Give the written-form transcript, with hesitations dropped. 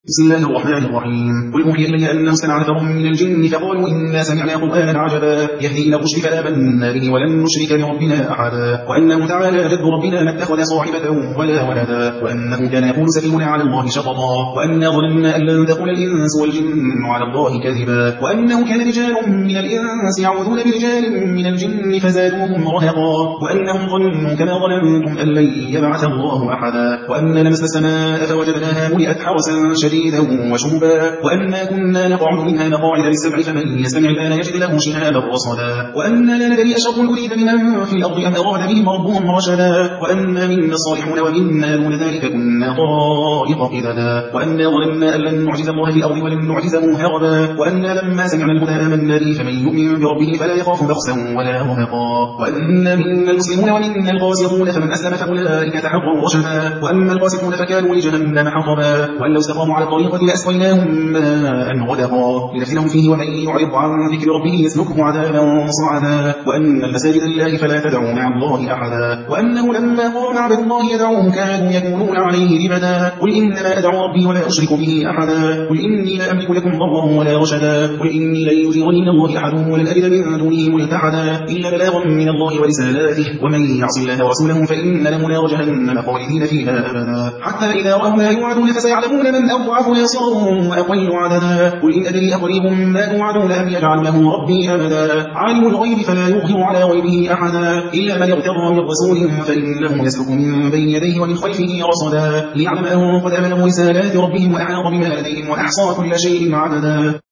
بسم الله الرحمن الرحيم. قل أوحي إلي أنه استمع نفر من الجن فقالوا إنا سمعنا قرآنا عجبا يهدي إلى الرشد فآمنا به ولن نشرك بربنا أحدا وأنه تعالى جد ربنا ما اتخذ صاحبة ولا ولدا وأنه كان يقول سفيهنا على الله شططا وأنا ظننا أن لن تقول الإنس والجن على الله كذبا وأنه كان رجال من الإنس يعوذون برجال من الجن فزادوهم رهقا وأنهم ظنوا كما ظننتم أن لن يبعث الله أحدا وأنا لمسنا السماء فوجدناها ملئت حرسا شديدا وشهبا وأنا كنا نقعد منها مقاعد للسمع فمن يستمع الآن يجد له شهابا رصدا وأنا لا ندري أشر أريد بمن في الأرض أم أراد بهم ربهم رشدا وأنا منا الصالحون ومنا دون ذلك كنا طائف قددا وأنا ظننا أن لن نعجز الله في الأرض ولن نعجزه هربا وأنا لما سمعنا الهدى آمنا به فمن يؤمن بربه فلا يخاف بخسا ولا رهقا وأنا منا المسلمون ومنا القاسطون فمن أسلم فأولئك تحروا رشدا وأما القاسطون فكانوا لجهنم حطبا وأن لو استقاموا على الطريقة لأسقيناهم ماء غدقا لنفتنهم فيه ومن يعرض عن ذكر ربه يسلكه عذابا صعدا وأن المساجد لله فلا تدعوا مع الله أحدا وأنه لما قام عبد الله يدعوه كانوا يكونون عليه لبدا قل إنما أدعو ربي ولا أشرك به أحدا قل إني لا أملك لكم ضرا ولا رشدا قل إني لن يجيرني من الله أحد ولن أجد من دونه ملتحدا إلا بلاغا من الله ورسالاته ومن يعص الله ورسوله فإن له نار جهنم خالدين فيها أبدا حتى إذا رأوا ما يوعدون فسيعلمون من أضعف ناصرا وأقل عددا قل إن أدري أقريب ما توعدون أم يجعل له ربي أمدا عالم الغيب فلا يظهر على غيبه أحدا إلا من ارتضى من رسول فإنه يسلك من بين يديه ومن خلفه رصدا ليعلم أن قد أبلغوا رسالات ربهم وأحاط بما لديهم وأحصى كل شيء عددا